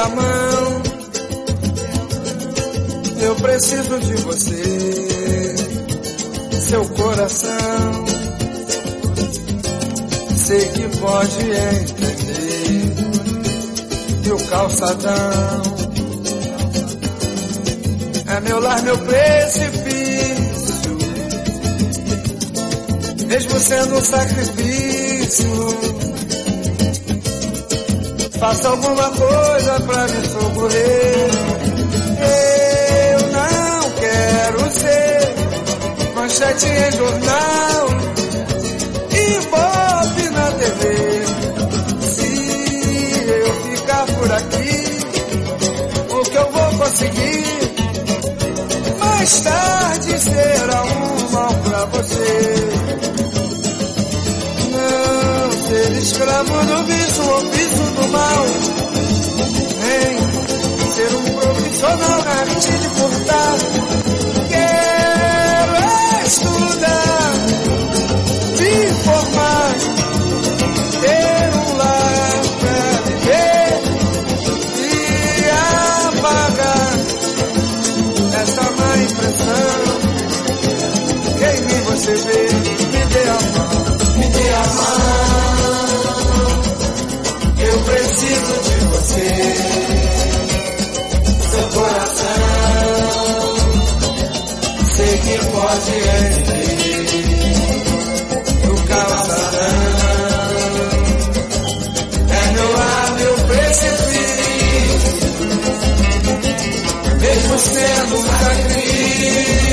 a mão. Eu preciso de você, seu coração. Sei que pode entender. E o calçadão é meu lar, meu precipício, mesmo sendo um sacrifício. Faça alguma coisa pra me socorrer. Eu não quero ser manchete em jornal e bobe na TV. Se eu ficar por aqui, o que eu vou conseguir mais tarde será um mal pra você. Não ser escravo do vício ou vício do mal, nem ser um profissional na arte de cortar. Quero estudar, me formar, ter um lar pra viver e apagar essa má impressão que em mim você vê. Me dê a mão, me dê a mão, eu preciso de você, seu coração. Sei que pode entender o calçadão. É meu ar, meu precipício, mesmo sendo um sacrifício.